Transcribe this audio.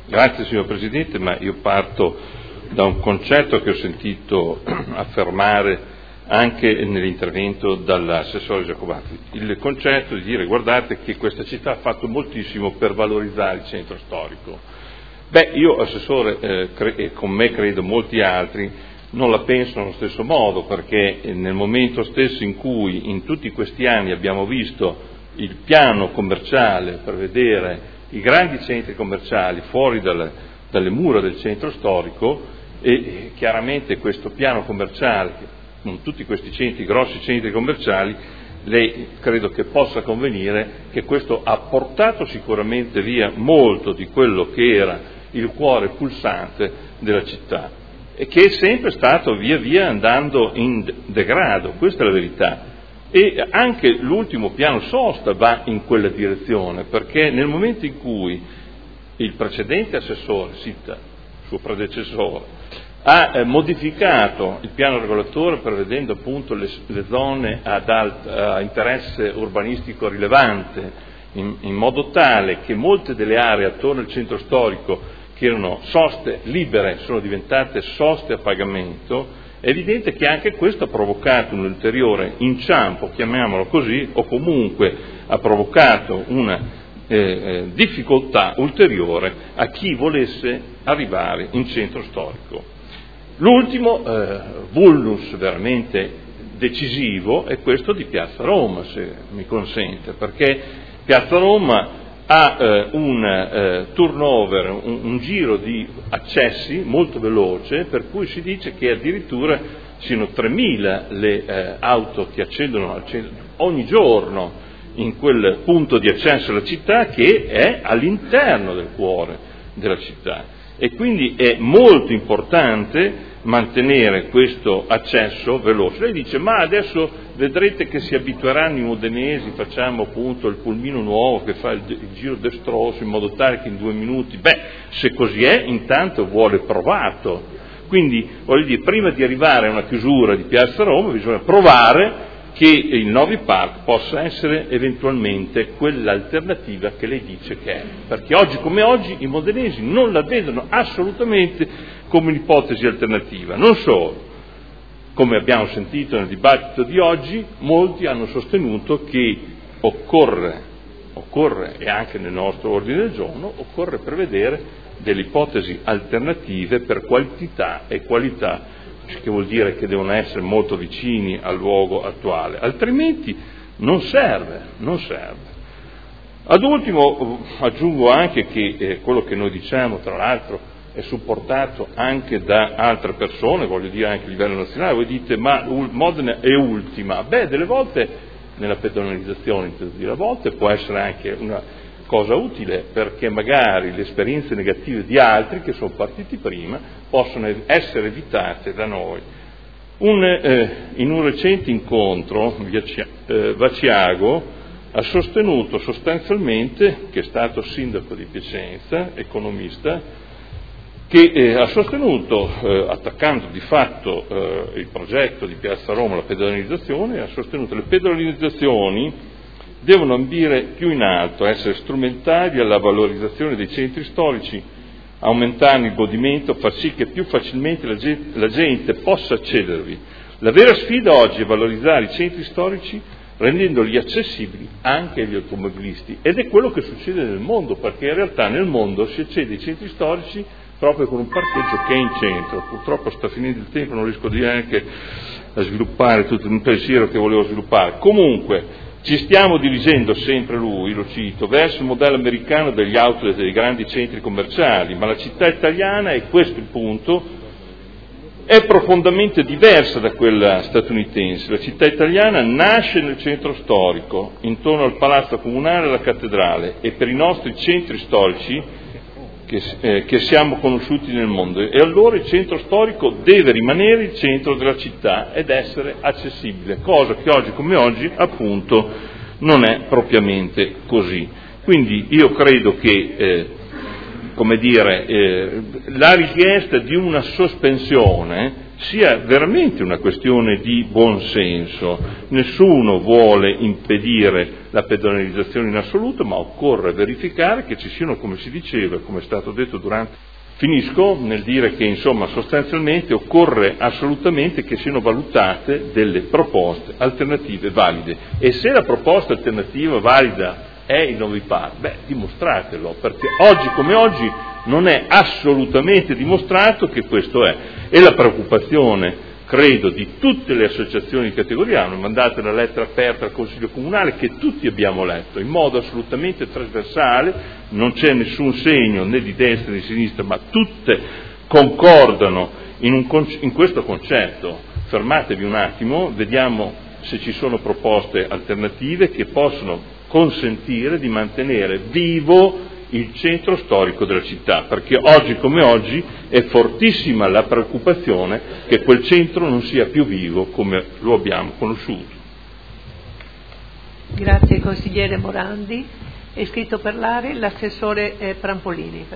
Grazie signor Presidente, ma io parto da un concetto che ho sentito affermare anche nell'intervento dall'assessore Giacobacci, il concetto di dire guardate che questa città ha fatto moltissimo per valorizzare il centro storico. Io assessore e con me credo molti altri non la pensano allo stesso modo, perché nel momento stesso in cui in tutti questi anni abbiamo visto il piano commerciale per vedere i grandi centri commerciali fuori dalle mura del centro storico, e chiaramente questo piano commerciale con tutti questi centri, grossi centri commerciali, lei credo che possa convenire che questo ha portato sicuramente via molto di quello che era il cuore pulsante della città e che è sempre stato via via andando in degrado, questa è la verità. E anche l'ultimo piano sosta va in quella direzione, perché nel momento in cui il precedente assessore, Sitta, suo predecessore, ha modificato il piano regolatore prevedendo appunto le zone a interesse urbanistico rilevante, in modo tale che molte delle aree attorno al centro storico che erano soste libere sono diventate soste a pagamento, è evidente che anche questo ha provocato un ulteriore inciampo, chiamiamolo così, o comunque ha provocato una difficoltà ulteriore a chi volesse arrivare in centro storico. L'ultimo vulnus veramente decisivo è questo di Piazza Roma, se mi consente, perché Piazza Roma ha un turnover, un giro di accessi molto veloce, per cui si dice che addirittura siano 3.000 le auto che accedono al centro ogni giorno in quel punto di accesso alla città che è all'interno del cuore della città. E quindi è molto importante mantenere questo accesso veloce. Lei dice, ma adesso vedrete che si abitueranno i modenesi, facciamo appunto il pulmino nuovo che fa il giro destroso in modo tale che in 2 minuti, se così è, intanto vuole provato. Quindi, voglio dire, prima di arrivare a una chiusura di Piazza Roma bisogna provare che il Novi Park possa essere eventualmente quell'alternativa che lei dice che è, perché oggi come oggi i modenesi non la vedono assolutamente come un'ipotesi alternativa. Non solo, come abbiamo sentito nel dibattito di oggi, molti hanno sostenuto che occorre, e anche nel nostro ordine del giorno, occorre prevedere delle ipotesi alternative per quantità e qualità, che vuol dire che devono essere molto vicini al luogo attuale, altrimenti non serve. Ad ultimo aggiungo anche che quello che noi diciamo, tra l'altro, è supportato anche da altre persone, voglio dire anche a livello nazionale. Voi dite, ma Modena è ultima. Delle volte nella pedonalizzazione, a volte può essere anche una cosa utile, perché magari le esperienze negative di altri che sono partiti prima possono essere evitate da noi. In un recente incontro Vaciago ha sostenuto sostanzialmente, che è stato sindaco di Piacenza, economista, che ha sostenuto, attaccando di fatto il progetto di Piazza Roma, la pedonalizzazione, ha sostenuto che le pedonalizzazioni devono ambire più in alto, essere strumentali alla valorizzazione dei centri storici, aumentarne il godimento, far sì che più facilmente la gente possa accedervi. La vera sfida oggi è valorizzare i centri storici rendendoli accessibili anche agli automobilisti, ed è quello che succede nel mondo, perché in realtà nel mondo si accede ai centri storici proprio con un parcheggio che è in centro. Purtroppo sta finendo il tempo, non riesco neanche a sviluppare tutto un pensiero che volevo sviluppare. Comunque, ci stiamo dirigendo, sempre lui, lo cito, verso il modello americano degli outlet dei grandi centri commerciali, ma la città italiana, e questo è il punto, è profondamente diversa da quella statunitense. La città italiana nasce nel centro storico, intorno al palazzo comunale e alla cattedrale, e per i nostri centri storici che siamo conosciuti nel mondo, e allora il centro storico deve rimanere il centro della città ed essere accessibile, cosa che oggi come oggi appunto non è propriamente così. Quindi io credo che la richiesta di una sospensione sia veramente una questione di buonsenso. Nessuno vuole impedire la pedonalizzazione in assoluto, ma occorre verificare che ci siano, come si diceva, come è stato detto durante... Finisco nel dire che insomma sostanzialmente occorre assolutamente che siano valutate delle proposte alternative valide, e se la proposta alternativa valida è il Novi Park, dimostratelo, perché oggi come oggi non è assolutamente dimostrato che questo è. E la preoccupazione, credo, di tutte le associazioni di categoria, hanno mandato una lettera aperta al Consiglio Comunale che tutti abbiamo letto in modo assolutamente trasversale, non c'è nessun segno né di destra né di sinistra, ma tutte concordano in questo concetto. Fermatevi un attimo, vediamo se ci sono proposte alternative che possono consentire di mantenere vivo il centro storico della città, perché oggi come oggi è fortissima la preoccupazione che quel centro non sia più vivo come lo abbiamo conosciuto. Grazie consigliere Morandi. È iscritto a parlare l'assessore Prampolini.